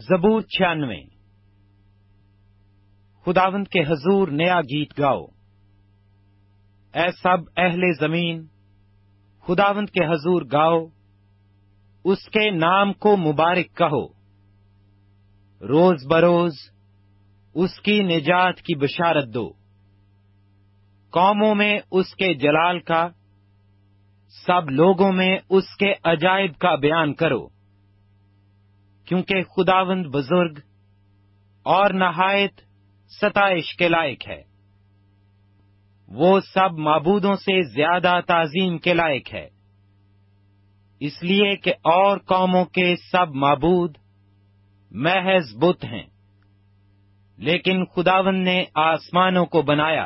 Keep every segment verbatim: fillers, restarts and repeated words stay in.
زبور چھیانوے۔ خداوند کے حضور نیا گیت گاؤ۔ اے سب اہل زمین، خداوند کے حضور گاؤ، اس کے نام کو مبارک کہو۔ روز بروز اس کی نجات کی بشارت دو۔ قوموں میں اس کے جلال کا، سب لوگوں میں اس کے عجائب کا بیان کرو، کیونکہ خداوند بزرگ اور نہایت ستائش کے لائق ہے۔ وہ سب معبودوں سے زیادہ تعظیم کے لائق ہے، اس لیے کہ اور قوموں کے سب معبود محض بت ہیں، لیکن خداوند نے آسمانوں کو بنایا،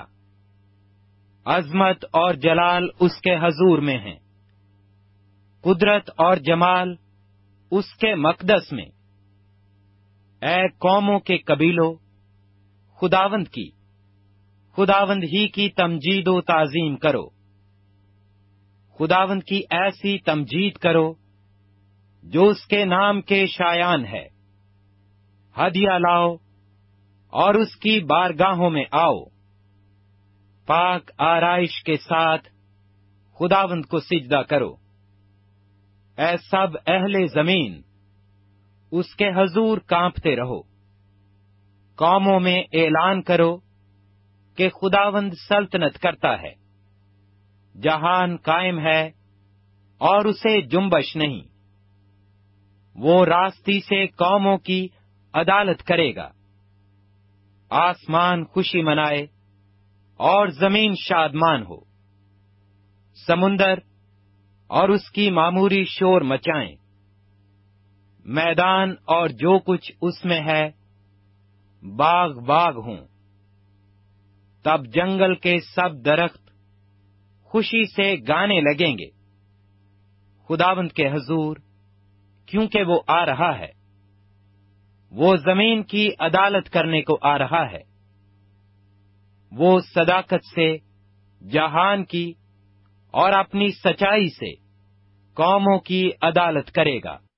عظمت اور جلال اس کے حضور میں ہیں، قدرت اور جمال اس کے مقدس میں۔ اے قوموں کے قبیلوں، خداوند کی خداوند ہی کی تمجید و تعظیم کرو۔ خداوند کی ایسی تمجید کرو جو اس کے نام کے شایان ہے۔ ہدیہ لاؤ اور اس کی بارگاہوں میں آؤ، پاک آرائش کے ساتھ خداوند کو سجدہ کرو۔ اے سب اہل زمین، اس کے حضور کانپتے رہو۔ قوموں میں اعلان کرو کہ خداوند سلطنت کرتا ہے، جہان قائم ہے اور اسے جنبش نہیں۔ وہ راستی سے قوموں کی عدالت کرے گا۔ آسمان خوشی منائے اور زمین شادمان ہو، سمندر اور اس کی معموری شور مچائیں، میدان اور جو کچھ اس میں ہے باغ باغ ہوں۔ تب جنگل کے سب درخت خوشی سے گانے لگیں گے خداوند کے حضور، کیونکہ وہ آ رہا ہے، وہ زمین کی عدالت کرنے کو آ رہا ہے۔ وہ صداقت سے جہان کی اور اپنی سچائی سے قوموں کی عدالت کرے گا۔